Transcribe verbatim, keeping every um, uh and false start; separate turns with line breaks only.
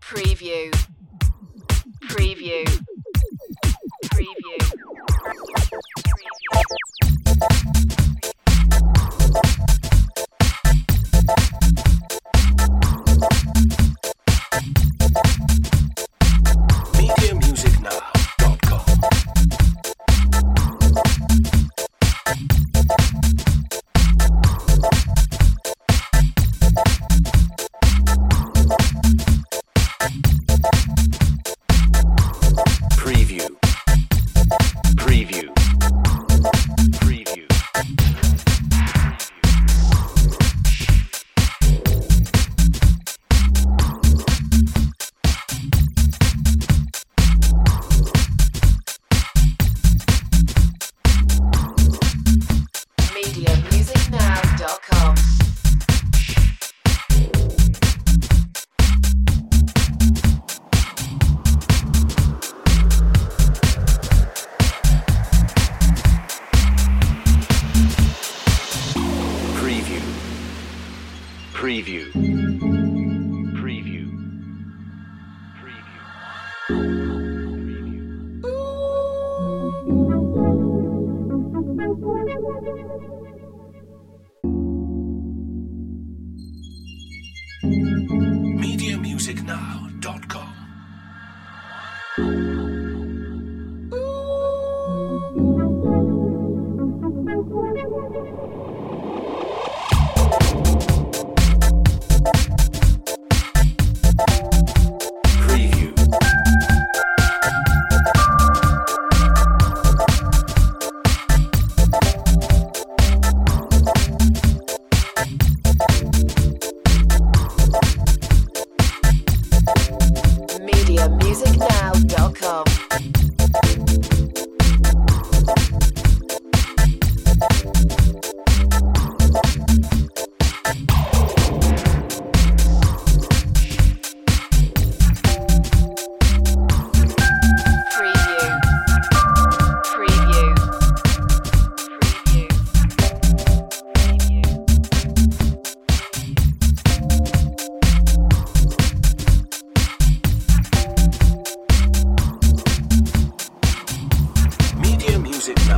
Preview. Preview. Preview.
media music now dot com Preview. Preview. Preview.
media music now dot com.
Preview. Preview. Preview. Preview. media music now dot com Preview.
media music now dot com. Preview. Preview. Preview. Preview.
media music now